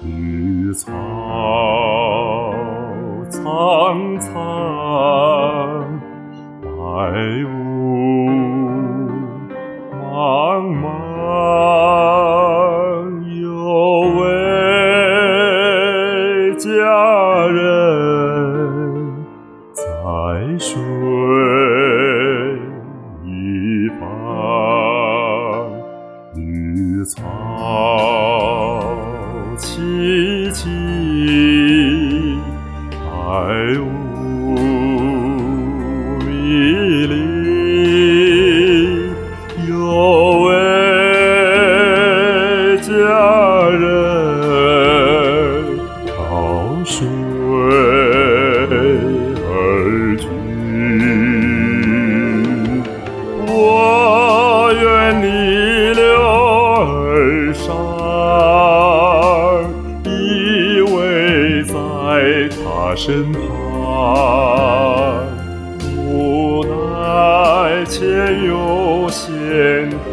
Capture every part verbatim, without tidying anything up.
绿草苍苍，白雾茫茫，有位佳人在水一方，绿草萋萋，白雾迷离，有位佳人靠水而居。我愿逆流而上，依偎在他身旁，无奈前有险滩，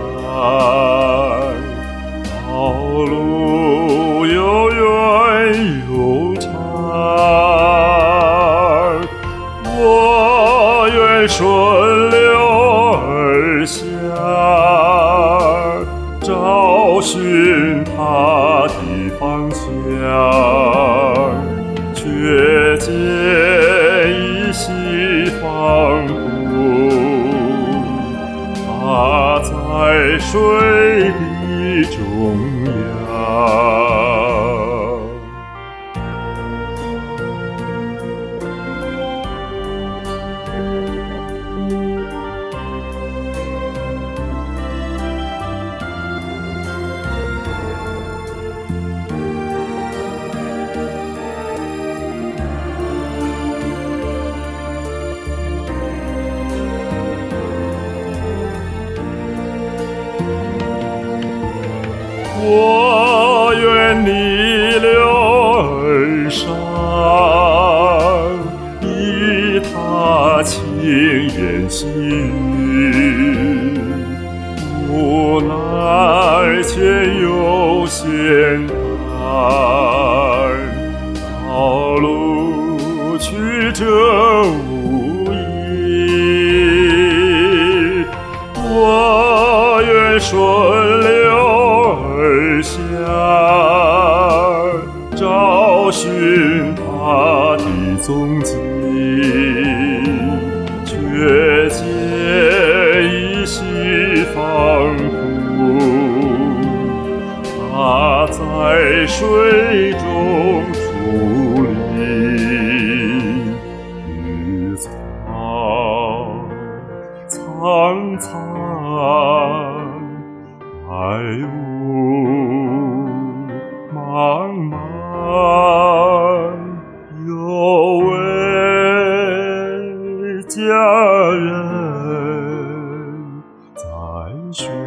道路又远又长，我愿顺流而下，找寻他的方向，却见依稀仿佛他在水的中央。我愿逆流而上，依他情缘细语，无奈前有险滩，道路曲折无依，我愿顺流而下，找寻他的踪迹，却见依稀仿佛他在水中伫立。绿草苍苍，白雾茫茫，有位佳人在水